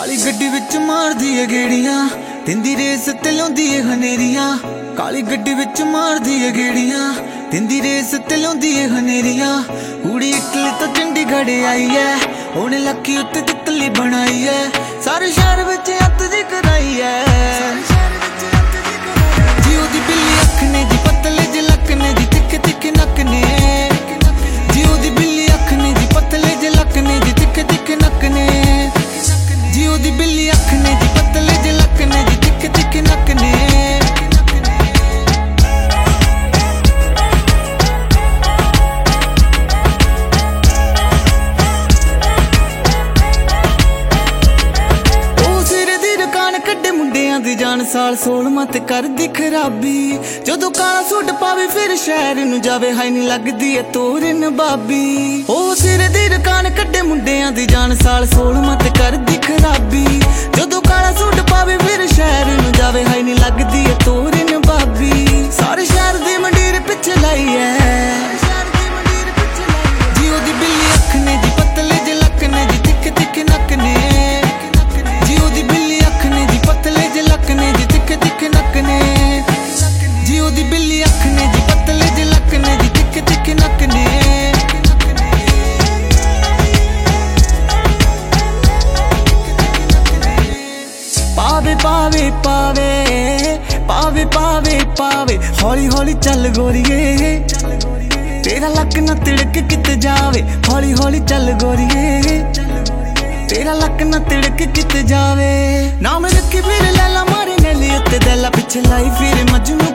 काली गड्डी विच मारदी है गेड़ियां, दिंदी रेस ते लाउंदी है हनेरियां। काली गड्डी विच मारदी है गेड़ियां, दिंदी रेस ते लाउंदी है हनेरियां। कुड़ी इटली तो चंडीगढ़ आई है, ओने लक्की उत्ते तितली बनाई है। सारे शहर विच अत दी कराई है। जी ओदी बिल्ली अख ने जी पतले जे लक ने जी तिखे तिखे नक ने। जी ओदी बिल्ली अख ने जी पतले जे लक ने जी तिखे तिखे नक ने। जी ओदी बिल्ली अख ने जी पतले जे लक ने जी तिखे तिखे नक ने। जान साल 16 ते कर दी खराबी, जदों काला सूट पावे फिर शहर नूं जावे। हाय नी लगदी है तोरन बाबी। ओ सिर दी दुकान कड्डे मुंडियां दी जान साल 16 ते कर दी खराबी, जदों काला सूट पावे फिर शहर नूं जावे। हाय नी लगदी है तोरन बाबी। सारे शहर दी मंडीर पिछे लाई है। जी ओदी बिल्ली अख ने जी पतले जे लक ने जी तिखे तिखे नक ने। जी ओदी बिल्ली अख ने जी पतले जे लक ने जी तिखे तिखे नक ने। जी ओदी बिल्ली अख ने जी पतले जे लक ने जी तिखे तिखे नक ने। पावे पावे पावे पावे पावे पावे हौली हौली चल गोरिए, तेरा लक ना तिड़क किते जावे। हौली हौली चल गोरिए, तेरा लक ना तिड़क किते जावे। नाम रखी फिर लैला मारे नैली उत्ते दैला पिछे लाई फिर मजनू